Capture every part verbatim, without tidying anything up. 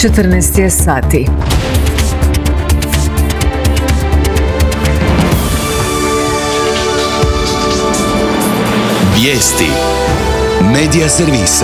četrnaest je sati. Vijesti Medija servisa.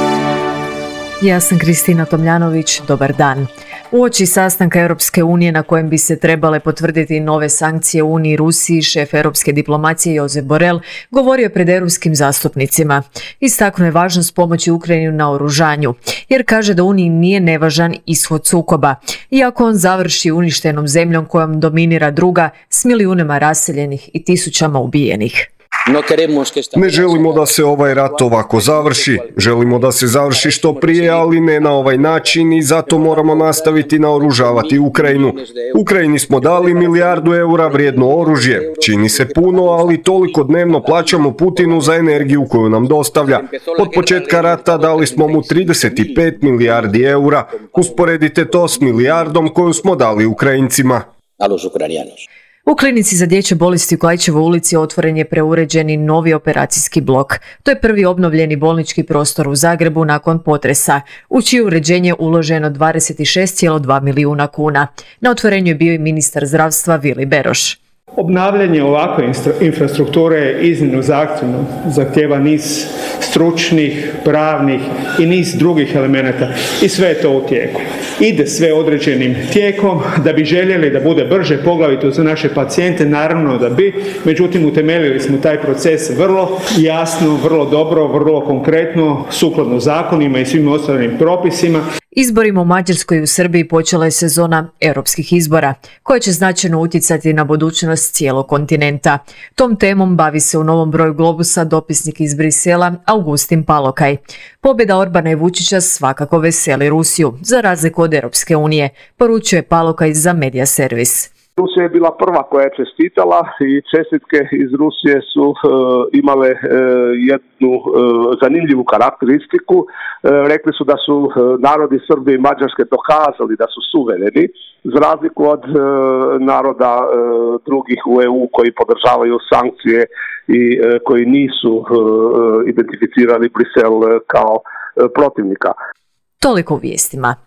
Ja sam Kristina Tomljanović, dobar dan. Uoči sastanka Europske unije na kojem bi se trebale potvrditi nove sankcije Uniji i Rusiji, šef europske diplomacije Josep Borrell govorio je pred europskim zastupnicima. Istaknuo je važnost pomoći Ukrajini na oružanju, jer kaže da Uniji nije nevažan ishod sukoba, iako on završi uništenom zemljom kojom dominira druga s milijunima raseljenih i tisućama ubijenih. Ne želimo da se ovaj rat ovako završi, želimo da se završi što prije, ali ne na ovaj način i zato moramo nastaviti naoružavati Ukrajinu. Ukrajini smo dali milijardu eura vrijedno oružje, čini se puno, ali toliko dnevno plaćamo Putinu za energiju koju nam dostavlja. Od početka rata dali smo mu trideset pet milijardi eura, usporedite to s milijardom koju smo dali Ukrajincima. U klinici za dječje bolesti u Klaićevoj ulici otvoren je preuređeni novi operacijski blok. To je prvi obnovljeni bolnički prostor u Zagrebu nakon potresa, u čije uređenje uloženo dvadeset šest zarez dva milijuna kuna. Na otvorenju je bio i ministar zdravstva Vili Beroš. Obnavljanje ovakve infrastrukture je iznimno zahtjevno, zahtjeva niz stručnih, pravnih i niz drugih elemenata i sve je to u tijeku. Ide sve određenim tijekom, da bi željeli da bude brže, poglavito za naše pacijente, naravno da bi, međutim utemeljili smo taj proces vrlo jasno, vrlo dobro, vrlo konkretno, sukladno zakonima i svim ostalim propisima. Izborima u Mađarskoj i u Srbiji počela je sezona europskih izbora, koja će značajno utjecati na budućnost cijelog kontinenta. Tom temom bavi se u novom broju Globusa dopisnik iz Brisela Augustin Palokaj. Pobjeda Orbana i Vučića svakako veseli Rusiju, za razliku od Europske unije, poručuje Palokaj za Medija servis. Rusija je bila prva koja je čestitala i čestitke iz Rusije su e, imale e, jednu e, zanimljivu karakteristiku. E, rekli su da su e, narodi Srbije i Mađarske dokazali da su suvereni, za razliku od e, naroda e, drugih u E U koji podržavaju sankcije i e, koji nisu e, identificirali Brisel kao e, protivnika. Toliko u vijestima.